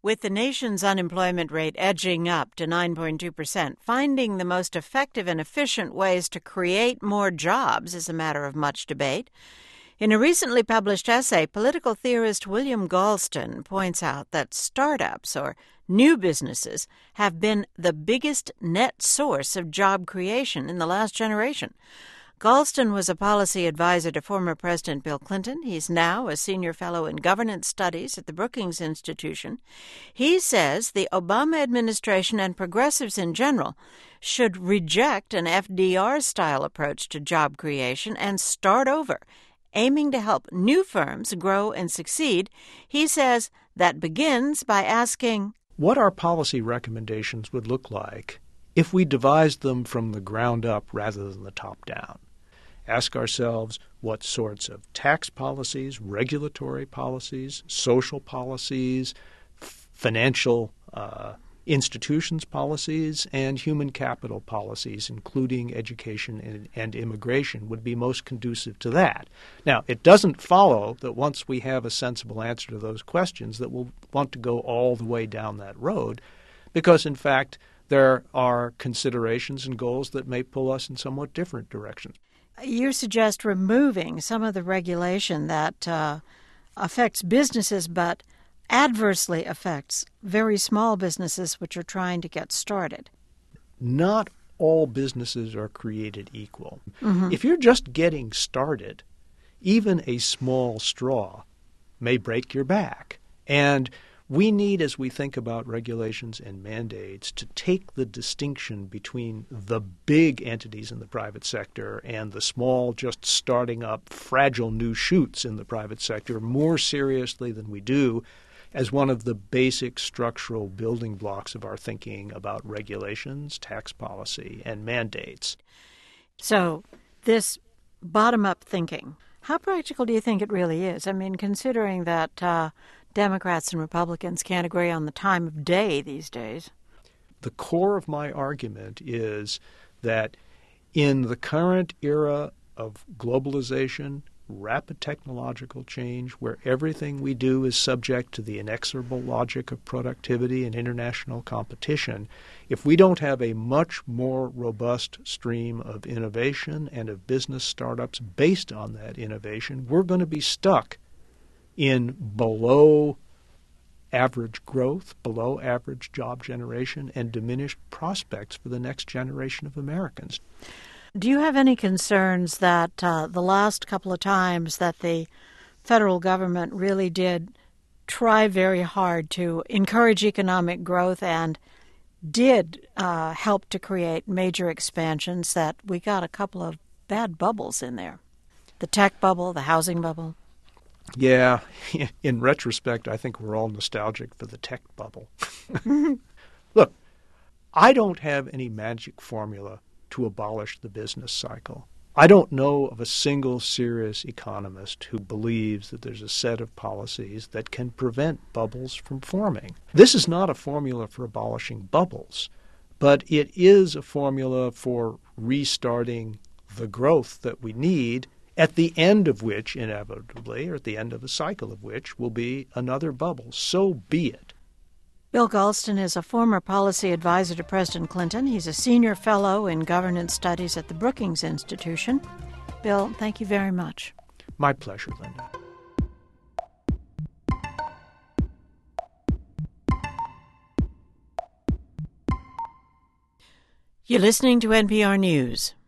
With the nation's unemployment rate edging up to 9.2%, finding the most effective and efficient ways to create more jobs is a matter of much debate. In a recently published essay, political theorist William Galston points out that startups, or new businesses, have been the biggest net source of job creation in the last generation. Galston was a policy advisor to former President Bill Clinton. He's now a senior fellow in governance studies at the Brookings Institution. He says the Obama administration and progressives in general should reject an FDR-style approach to job creation and start over, aiming to help new firms grow and succeed. He says that begins by asking what our policy recommendations would look like if we devised them from the ground up rather than the top down. Ask ourselves what sorts of tax policies, regulatory policies, social policies, financial institutions policies, and human capital policies, including education and immigration, would be most conducive to that. Now, it doesn't follow that once we have a sensible answer to those questions that we'll want to go all the way down that road, because, in fact, there are considerations and goals that may pull us in somewhat different directions. You suggest removing some of the regulation that affects businesses but adversely affects very small businesses which are trying to get started. Not all businesses are created equal. Mm-hmm. If you're just getting started, even a small straw may break your back. And we need, as we think about regulations and mandates, to take the distinction between the big entities in the private sector and the small, just starting up, fragile new shoots in the private sector more seriously than we do as one of the basic structural building blocks of our thinking about regulations, tax policy, and mandates. So this bottom-up thinking, how practical do you think it really is? I mean, considering that Democrats and Republicans can't agree on the time of day these days. The core of my argument is that in the current era of globalization, rapid technological change, where everything we do is subject to the inexorable logic of productivity and international competition, if we don't have a much more robust stream of innovation and of business startups based on that innovation, we're going to be stuck in below average growth, below average job generation, and diminished prospects for the next generation of Americans. Do you have any concerns that the last couple of times that the federal government really did try very hard to encourage economic growth and did help to create major expansions, that we got a couple of bad bubbles in there? The tech bubble, the housing bubble? Yeah, in retrospect, I think we're all nostalgic for the tech bubble. Look, I don't have any magic formula to abolish the business cycle. I don't know of a single serious economist who believes that there's a set of policies that can prevent bubbles from forming. This is not a formula for abolishing bubbles, but it is a formula for restarting the growth that we need, at the end of which, inevitably, or at the end of a cycle of which, will be another bubble. So be it. Bill Galston is a former policy advisor to President Clinton. He's a senior fellow in governance studies at the Brookings Institution. Bill, thank you very much. My pleasure, Linda. You're listening to NPR News.